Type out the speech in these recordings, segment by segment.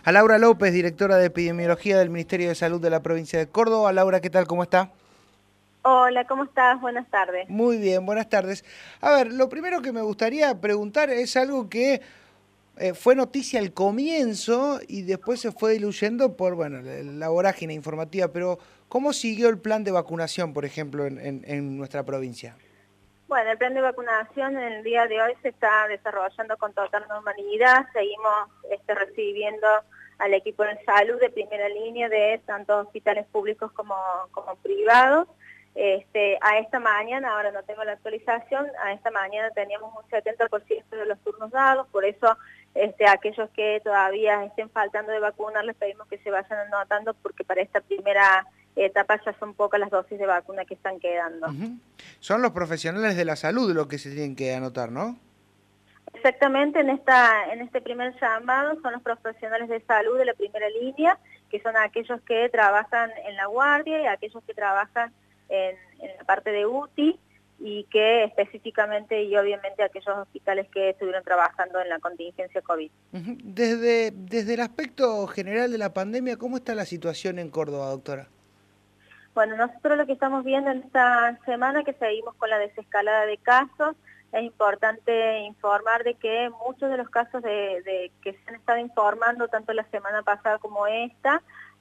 A Laura López, directora de Epidemiología del Ministerio de Salud de la provincia de Córdoba. Laura, ¿qué tal? ¿Cómo está? Hola, ¿cómo estás? Buenas tardes. Muy bien, buenas tardes. A ver, lo primero que me gustaría preguntar es algo que fue noticia al comienzo y después se fue diluyendo por, bueno, la vorágine informativa, pero ¿cómo siguió el plan de vacunación, por ejemplo, en nuestra provincia? Bueno, el plan de vacunación en el día de hoy se está desarrollando con total normalidad. Seguimos recibiendo al equipo de salud de primera línea de tanto hospitales públicos como privados. A esta mañana, ahora no tengo la actualización, a esta mañana teníamos un 70% de los turnos dados, por eso aquellos que todavía estén faltando de vacunar les pedimos que se vayan anotando porque para esta primera etapa ya son pocas las dosis de vacuna que están quedando. Ujú. Son los profesionales de la salud los que se tienen que anotar, ¿no? Exactamente, en este primer llamado son los profesionales de salud de la primera línea, que son aquellos que trabajan en la guardia y aquellos que trabajan en la parte de UTI y que específicamente y obviamente aquellos hospitales que estuvieron trabajando en la contingencia COVID. Ujú. Desde el aspecto general de la pandemia, ¿cómo está la situación en Córdoba, doctora? Bueno, nosotros lo que estamos viendo en esta semana que seguimos con la desescalada de casos, es importante informar de que muchos de los casos de que se han estado informando, tanto la semana pasada como esta,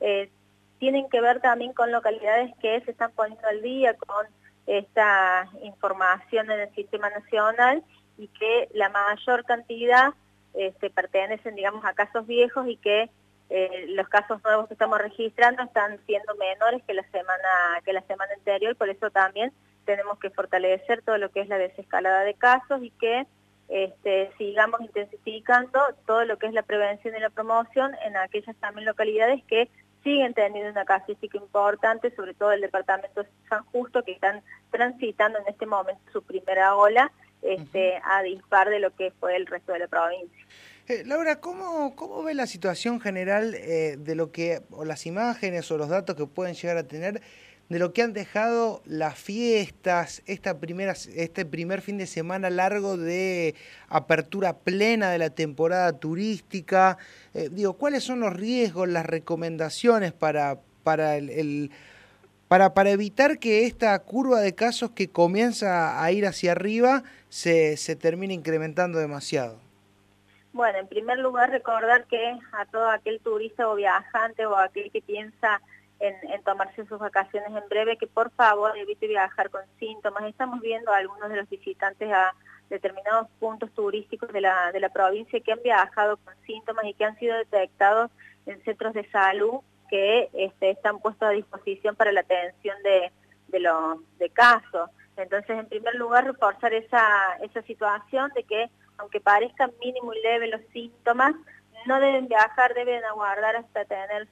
tienen que ver también con localidades que se están poniendo al día con esta información en el sistema nacional y que la mayor cantidad pertenecen, digamos, a casos viejos y que los casos nuevos que estamos registrando están siendo menores que la semana anterior, por eso también tenemos que fortalecer todo lo que es la desescalada de casos y que sigamos intensificando todo lo que es la prevención y la promoción en aquellas también localidades que siguen teniendo una casuística importante, sobre todo el departamento de San Justo, que están transitando en este momento su primera ola a dispar de lo que fue el resto de la provincia. Laura, ¿cómo ve la situación general de lo que, o las imágenes o los datos que pueden llegar a tener, de lo que han dejado las fiestas, este primer fin de semana largo de apertura plena de la temporada turística? Digo, ¿cuáles son los riesgos, las recomendaciones para evitar que esta curva de casos que comienza a ir hacia arriba se termine incrementando demasiado? Bueno, en primer lugar recordar que a todo aquel turista o viajante o aquel que piensa en tomarse sus vacaciones en breve, que por favor evite viajar con síntomas. Estamos viendo a algunos de los visitantes a determinados puntos turísticos de la provincia que han viajado con síntomas y que han sido detectados en centros de salud que están puestos a disposición para la atención de los casos. Entonces, en primer lugar, reforzar esa situación de que aunque parezcan mínimo y leve los síntomas, no deben viajar, deben aguardar hasta tener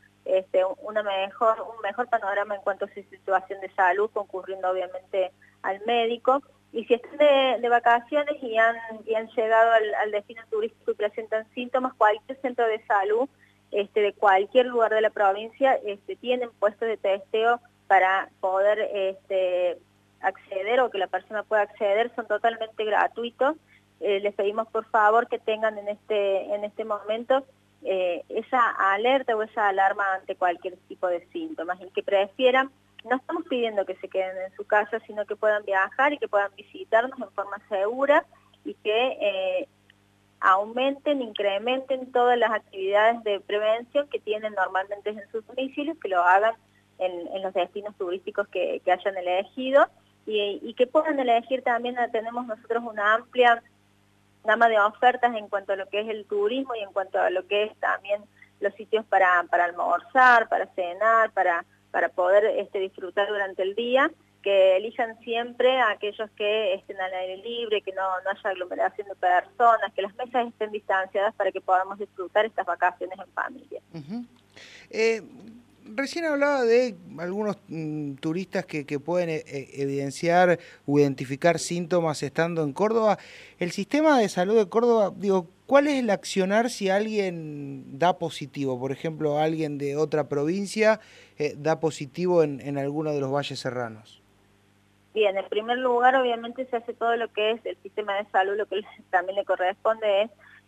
un mejor panorama en cuanto a su situación de salud, concurriendo obviamente al médico. Y si están de vacaciones y han llegado al destino turístico y presentan síntomas, cualquier centro de salud de cualquier lugar de la provincia tienen puestos de testeo para poder acceder o que la persona pueda acceder, son totalmente gratuitos. Les pedimos por favor que tengan en este momento esa alerta o esa alarma ante cualquier tipo de síntomas y que prefieran, no estamos pidiendo que se queden en su casa, sino que puedan viajar y que puedan visitarnos en forma segura y que aumenten, incrementen todas las actividades de prevención que tienen normalmente en sus domicilios, que lo hagan en los destinos turísticos que hayan elegido y que puedan elegir también, tenemos nosotros una amplia gama de ofertas en cuanto a lo que es el turismo y en cuanto a lo que es también los sitios para almorzar, para cenar, para poder disfrutar durante el día, que elijan siempre a aquellos que estén al aire libre, que no haya aglomeración de personas, que las mesas estén distanciadas para que podamos disfrutar estas vacaciones en familia. Ujú. Eh, Recién hablaba de algunos turistas que pueden evidenciar o identificar síntomas estando en Córdoba. El sistema de salud de Córdoba, digo, ¿cuál es el accionar si alguien da positivo? Por ejemplo, alguien de otra provincia da positivo en alguno de los valles serranos. Bien, en primer lugar, obviamente se hace todo lo que es el sistema de salud, lo que también le corresponde es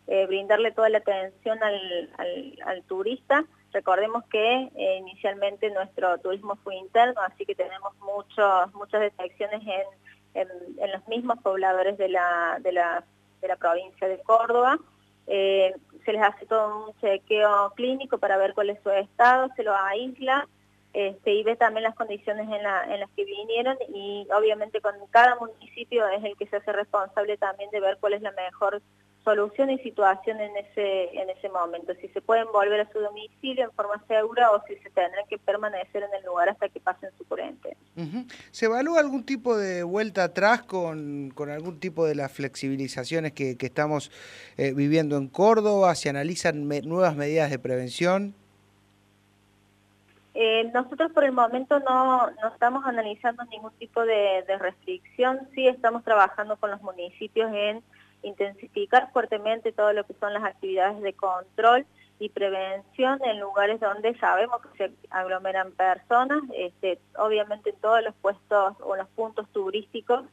brindarle toda la atención al turista. Recordemos que inicialmente nuestro turismo fue interno, así que tenemos muchas detecciones en los mismos pobladores de la provincia de Córdoba. Se les hace todo un chequeo clínico para ver cuál es su estado, se lo aísla y ve también las condiciones en las que vinieron, y obviamente con cada municipio es el que se hace responsable también de ver cuál es la mejor solución y situación en ese momento, si se pueden volver a su domicilio en forma segura o si se tendrán que permanecer en el lugar hasta que pasen su cuarentena. ¿Se evalúa algún tipo de vuelta atrás con algún tipo de las flexibilizaciones que estamos viviendo en Córdoba? ¿Se analizan nuevas medidas de prevención? Nosotros por el momento no estamos analizando ningún tipo de restricción. Sí estamos trabajando con los municipios en intensificar fuertemente todo lo que son las actividades de control y prevención en lugares donde sabemos que se aglomeran personas. Obviamente en todos los puestos o los puntos turísticos,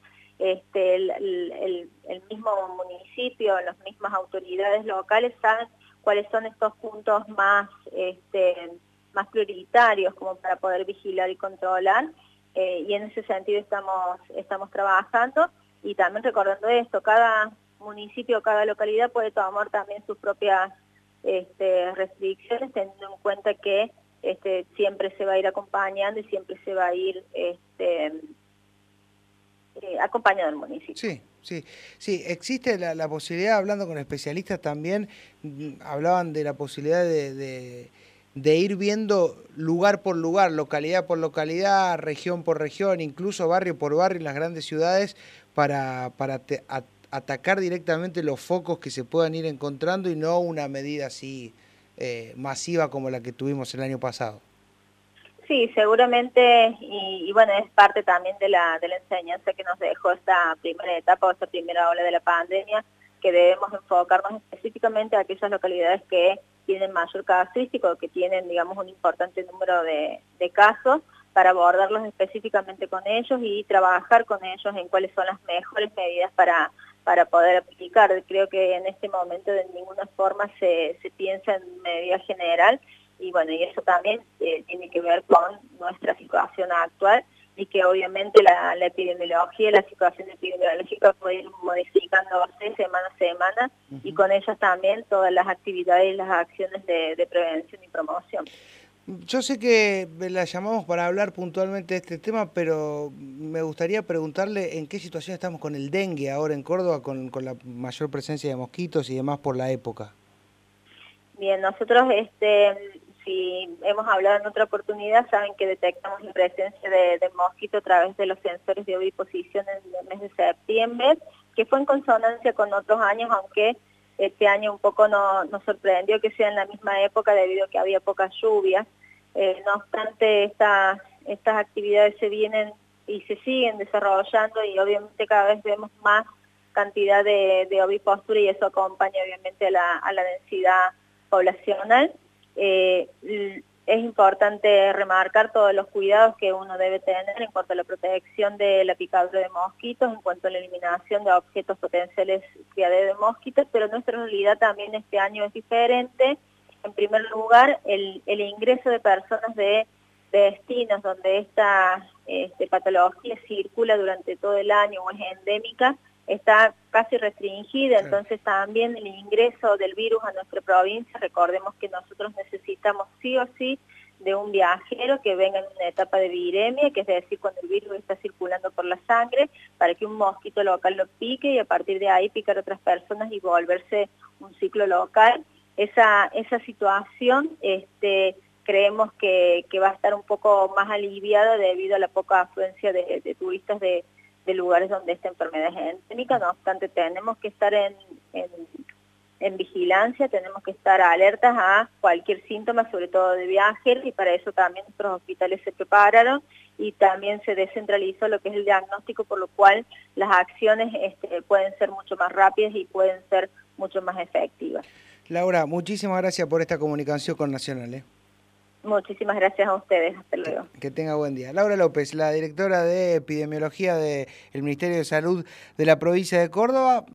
el mismo municipio, las mismas autoridades locales saben cuáles son estos puntos más prioritarios como para poder vigilar y controlar, y en ese sentido estamos trabajando, y también recordando esto, cada municipio, cada localidad puede tomar también sus propias restricciones, teniendo en cuenta que siempre se va a ir acompañando y siempre se va a ir acompañado el municipio. Sí, existe la posibilidad, hablando con especialistas también, hablaban de la posibilidad de ir viendo lugar por lugar, localidad por localidad, región por región, incluso barrio por barrio en las grandes ciudades, para atacar directamente los focos que se puedan ir encontrando y no una medida así masiva como la que tuvimos el año pasado. Sí, seguramente, y bueno, es parte también de la enseñanza que nos dejó esta primera etapa o esta primera ola de la pandemia, que debemos enfocarnos específicamente a aquellas localidades que tienen mayor casuístico, que tienen, digamos, un importante número de casos, para abordarlos específicamente con ellos y trabajar con ellos en cuáles son las mejores medidas para poder aplicar. Creo que en este momento de ninguna forma se piensa en medida general, y bueno, y eso también tiene que ver con nuestra situación actual, y que obviamente la epidemiología, la situación epidemiológica puede ir modificándose semana a semana, y con ellas también todas las actividades y las acciones de prevención y promoción. Yo sé que la llamamos para hablar puntualmente de este tema, pero me gustaría preguntarle en qué situación estamos con el dengue ahora en Córdoba, con la mayor presencia de mosquitos y demás por la época. Bien, nosotros si hemos hablado en otra oportunidad, saben que detectamos la presencia de mosquito a través de los sensores de oviposición en el mes de septiembre, que fue en consonancia con otros años, aunque este año un poco nos sorprendió que sea en la misma época debido a que había pocas lluvias. No obstante, estas actividades se vienen y se siguen desarrollando, y obviamente cada vez vemos más cantidad de ovipostura, y eso acompaña obviamente a la densidad poblacional. Es importante remarcar todos los cuidados que uno debe tener en cuanto a la protección de la picadura de mosquitos, en cuanto a la eliminación de objetos potenciales criaderos de mosquitos, pero nuestra realidad también este año es diferente. En primer lugar, el ingreso de personas de destinos donde esta patología circula durante todo el año o es endémica, está casi restringida, entonces también el ingreso del virus a nuestra provincia, recordemos que nosotros necesitamos sí o sí de un viajero que venga en una etapa de viremia, que es decir, cuando el virus está circulando por la sangre, para que un mosquito local lo pique y a partir de ahí picar a otras personas y volverse un ciclo local. Esa situación creemos que va a estar un poco más aliviada debido a la poca afluencia de turistas de lugares donde esta enfermedad es endémica. No obstante, tenemos que estar en vigilancia, tenemos que estar alertas a cualquier síntoma, sobre todo de viajeros, y para eso también nuestros hospitales se prepararon y también se descentralizó lo que es el diagnóstico, por lo cual las acciones pueden ser mucho más rápidas y pueden ser mucho más efectivas. Laura, muchísimas gracias por esta comunicación con Nacional. Muchísimas gracias a ustedes. Hasta luego. Que tenga buen día. Laura López, la directora de epidemiología del Ministerio de Salud de la provincia de Córdoba.